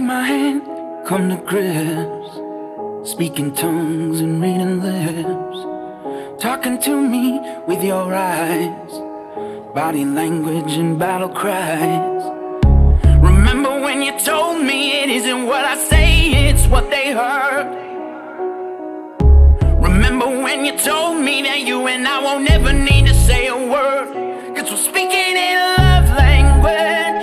my hand, come to grips, speaking tongues and reading lips, talking to me with your eyes, body language and battle cries. Remember when you told me it isn't what I say, it's what they heard. Remember when you told me that you and I won't ever need to say a word, 'cause we're speaking in love language.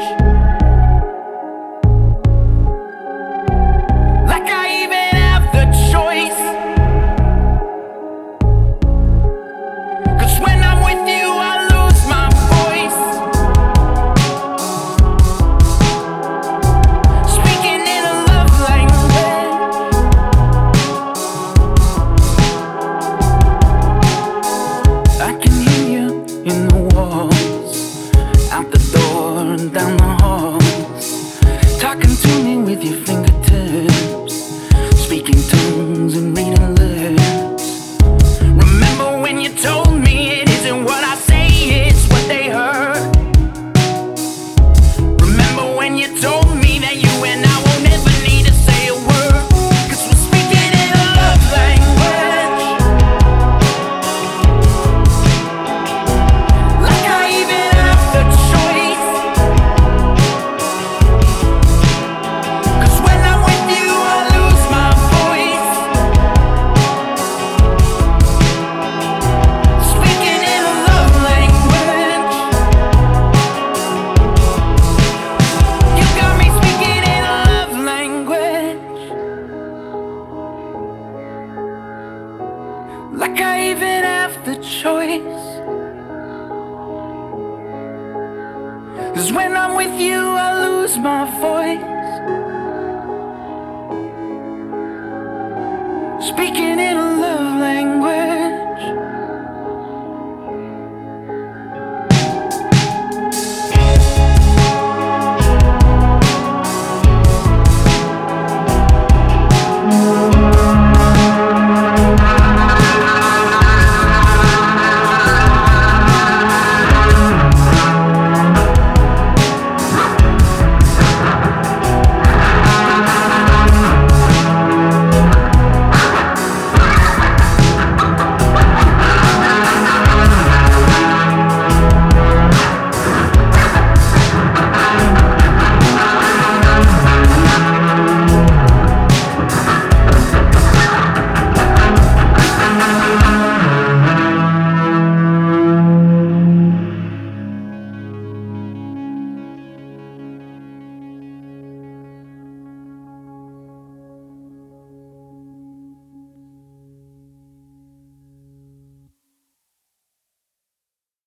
Like I even have the choice, 'cause when I'm with you I lose my voice. Speaking in a love language. I can hear you in the walls, out the door and down the halls, talking to me with your fingertips, speaking tongues and reading lips. Remember when you told me it isn't what I say, it's what they heard. Remember when you told me that you and I won't ever need to say a word, 'cause we're speaking in a love language. Like I even have the choice, 'cause when I'm with you I lose my voice. Speaking in a love language. You got me speaking in a love language. Like I even have the choice, 'cause when I'm with you I lose my voice. Speaking in